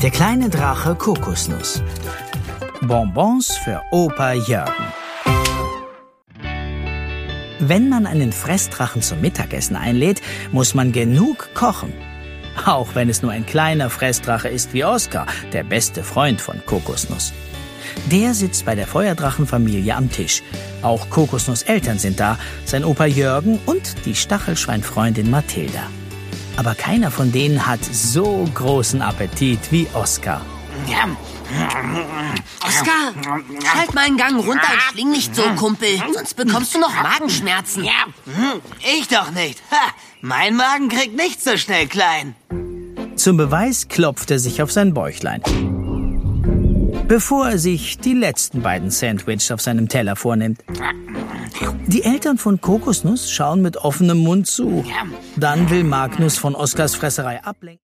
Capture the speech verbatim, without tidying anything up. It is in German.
Der kleine Drache Kokosnuss. Bonbons für Opa Jürgen. Wenn man einen Fressdrachen zum Mittagessen einlädt, muss man genug kochen. Auch wenn es nur ein kleiner Fressdrache ist wie Oskar, der beste Freund von Kokosnuss. Der sitzt bei der Feuerdrachenfamilie am Tisch. Auch Kokosnuss' Eltern sind da, sein Opa Jürgen und die Stachelschweinfreundin Mathilda. Aber keiner von denen hat so großen Appetit wie Oskar. Oskar, schalt mal einen Gang runter und schling nicht so, Kumpel. Sonst bekommst du noch Magenschmerzen. Ich doch nicht. Ha, mein Magen kriegt nicht so schnell klein. Zum Beweis klopft er sich auf sein Bäuchlein, bevor er sich die letzten beiden Sandwiches auf seinem Teller vornimmt. Die Eltern von Kokosnuss schauen mit offenem Mund zu. Dann will Magnus von Oskars Fresserei ablenken.